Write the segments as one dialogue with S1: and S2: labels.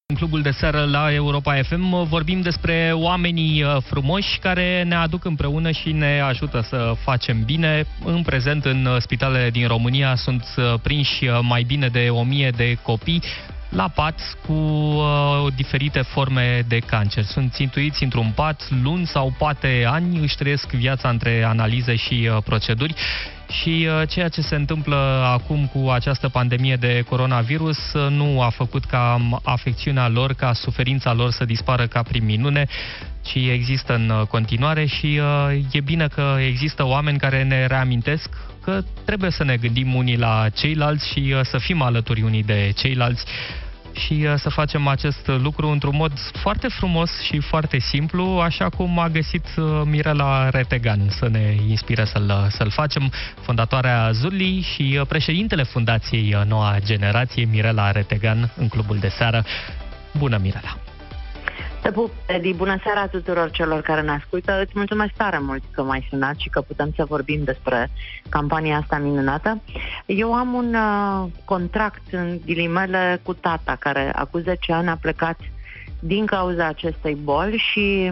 S1: În clubul de seară la Europa FM vorbim despre oamenii frumoși care ne aduc împreună și ne ajută să facem bine. În prezent, în spitalele din România sunt prinși mai bine de 1000 de copii la pat cu diferite forme de cancer. Sunt țintuiți într-un pat luni sau poate ani, își trăiesc viața între analize și proceduri. Și ceea ce se întâmplă acum cu această pandemie de coronavirus nu a făcut ca afecțiunea lor, ca suferința lor să dispară ca prin minune, ci există în continuare și e bine că există oameni care ne reamintesc că trebuie să ne gândim unii la ceilalți și să fim alături unii de ceilalți și să facem acest lucru într-un mod foarte frumos și foarte simplu, așa cum a găsit Mirela Retegan să ne inspire să-l facem, fondatoarea Zurli și președintele Fundației Noua Generație, Mirela Retegan, în clubul de seară. Bună, Mirela!
S2: Te pup, Edi, bună seara tuturor celor care ne ascultă. Îți mulțumesc tare mult că m-ai sunat și că putem să vorbim despre campania asta minunată. Eu am un contract, în ghilimele, cu tata, care acum 10 ani a plecat din cauza acestei boli și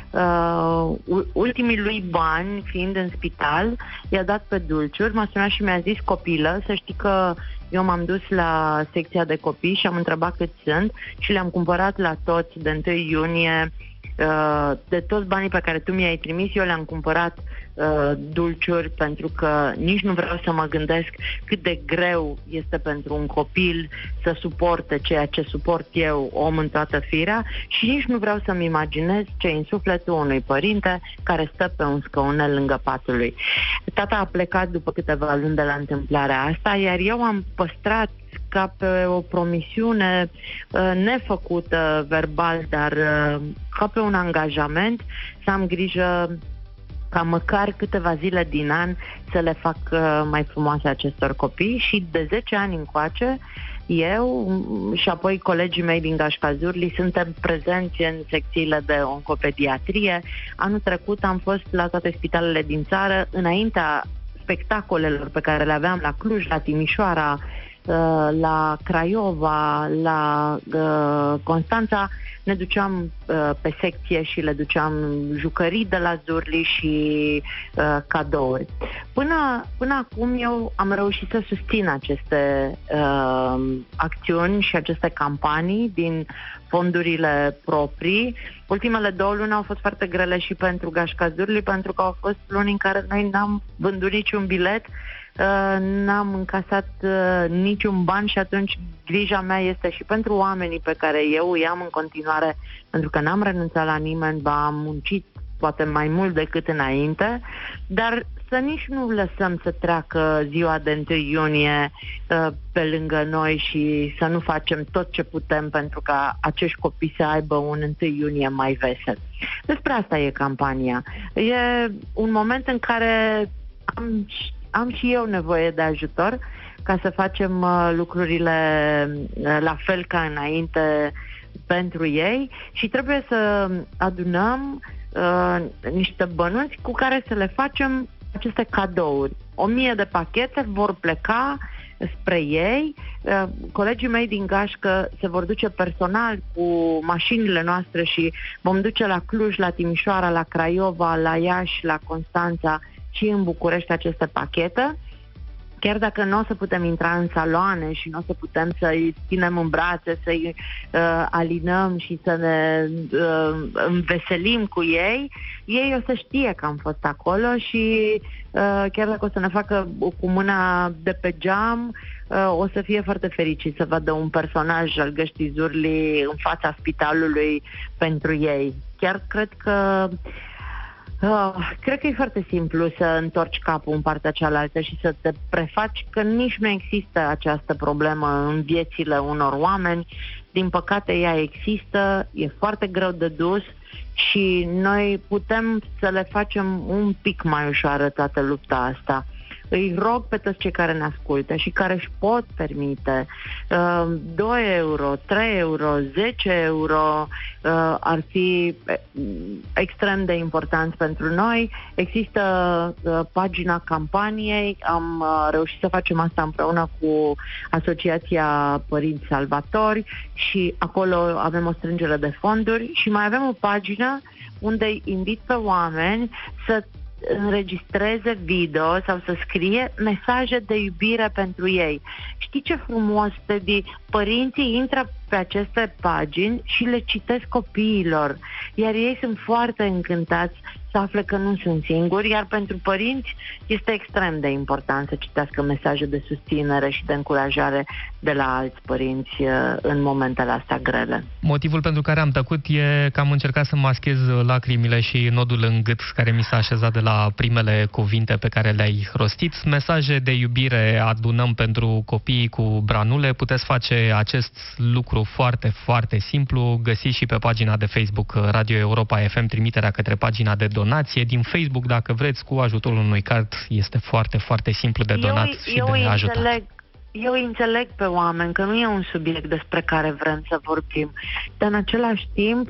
S2: ultimii lui bani, fiind în spital, i-a dat pe dulciuri, m-a sunat și mi-a zis: copilă, să știi că eu m-am dus la secția de copii și am întrebat cât sunt și le-am cumpărat la toți de 1 iunie, de toți banii pe care tu mi-ai trimis, eu le-am cumpărat dulciuri, pentru că nici nu vreau să mă gândesc cât de greu este pentru un copil să suporte ceea ce suport eu, om în toată firea, și nici nu vreau să-mi imaginez ce în sufletul unui părinte care stă pe un scaunel lângă patul lui. Tata a plecat după câteva luni de la întâmplarea asta, iar eu am păstrat ca pe o promisiune nefăcută verbal, dar ca pe un angajament, să am grijă ca măcar câteva zile din an să le fac mai frumoase acestor copii. Și de 10 ani încoace, eu și apoi colegii mei din Gașca Zurli suntem prezenți în secțiile de oncopediatrie. Anul trecut am fost la toate spitalele din țară, înaintea spectacolelor pe care le aveam la Cluj, la Timișoara, la Craiova, la Constanța. Ne duceam pe secție și le duceam jucării de la Zurli și cadouri. Până acum eu am reușit să susțin aceste acțiuni și aceste campanii din fondurile proprii. Ultimele 2 luni au fost foarte grele și pentru Gașca Zurli, pentru că au fost luni în care noi n-am vândut niciun bilet, n-am încasat niciun ban și atunci grija mea este și pentru oamenii pe care eu îi am în continuare, pentru că n-am renunțat la nimeni, am muncit poate mai mult decât înainte, dar să nici nu lăsăm să treacă ziua de 1 iunie pe lângă noi și să nu facem tot ce putem pentru ca acești copii să aibă un 1 iunie mai vesel. Despre asta e campania. E un moment în care am și eu nevoie de ajutor ca să facem lucrurile la fel ca înainte pentru ei și trebuie să adunăm niște bănuți cu care să le facem aceste cadouri. 1000 de pachete vor pleca spre ei. Colegii mei din gașcă se vor duce personal cu mașinile noastre și vom duce la Cluj, la Timișoara, la Craiova, la Iași, la Constanța și în București aceste pachete. Chiar dacă nu o să putem intra în saloane și nu o să putem să-i ținem în brațe, să-i alinăm și să ne înveselim cu ei, ei o să știe că am fost acolo și chiar dacă o să ne facă cu mâna de pe geam, o să fie foarte fericit să vadă un personaj al Găștii Zurli în fața spitalului pentru ei. Chiar cred că e foarte simplu să întorci capul în partea cealaltă și să te prefaci că nici nu există această problemă în viețile unor oameni. Din păcate ea există, e foarte greu de dus și noi putem să le facem un pic mai ușoară toată lupta asta. îi rog pe toți cei care ne ascultă și care își pot permite 2 euro, 3 euro, 10 euro, ar fi extrem de important pentru noi. Există pagina campaniei, am reușit să facem asta împreună cu Asociația Părinți Salvatori și acolo avem o strângere de fonduri și mai avem o pagină unde invit pe oameni să înregistreze video sau să scrie mesaje de iubire pentru ei. Știi ce frumos, Teddy? Părinții intră pe aceste pagini și le citesc copiilor, iar ei sunt foarte încântați să afle că nu sunt singuri, iar pentru părinți este extrem de important să citească mesaje de susținere și de încurajare de la alți părinți în momentele astea grele.
S1: Motivul pentru care am tăcut e că am încercat să maschez lacrimile și nodul în gât care mi s-a așezat de la primele cuvinte pe care le-ai rostit. Mesaje de iubire adunăm pentru copiii cu branule. Puteți face acest lucru foarte, foarte simplu. Găsiți și pe pagina de Facebook Radio Europa FM trimiterea către pagina de donație. Din Facebook, dacă vreți, cu ajutorul unui card, este foarte, foarte simplu de donat și de ajutat.
S2: Eu înțeleg pe oameni că nu e un subiect despre care vrem să vorbim, dar în același timp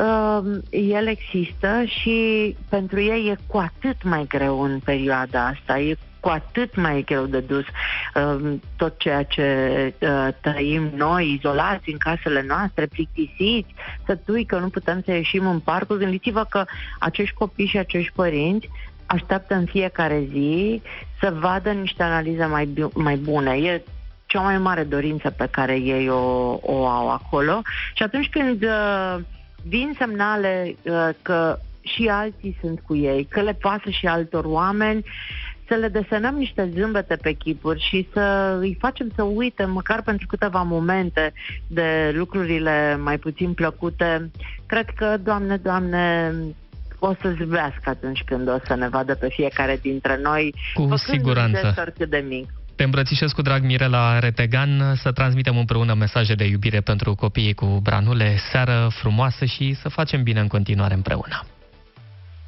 S2: el există și pentru ei e cu atât mai greu în perioada asta, e cu atât mai greu de dus tot ceea ce trăim noi, izolați în casele noastre, plictisiți, sătui că nu putem să ieșim în parcuri. Gândiți-vă că acești copii și acești părinți așteaptă în fiecare zi să vadă niște analize mai bune. E cea mai mare dorință pe care ei o au acolo. Și atunci când vin semnale că și alții sunt cu ei, că le pasă și altor oameni, să le desenăm niște zâmbete pe chipuri și să îi facem să uite, măcar pentru câteva momente, de lucrurile mai puțin plăcute, cred că, Doamne, o să zâmbească atunci când o să ne vadă pe fiecare dintre noi,
S1: cu siguranță.
S2: Cât de mic.
S1: Te îmbrățișez cu drag, Mirela Retegan, să transmitem împreună mesaje de iubire pentru copiii cu branule. Seară frumoasă și să facem bine în continuare împreună.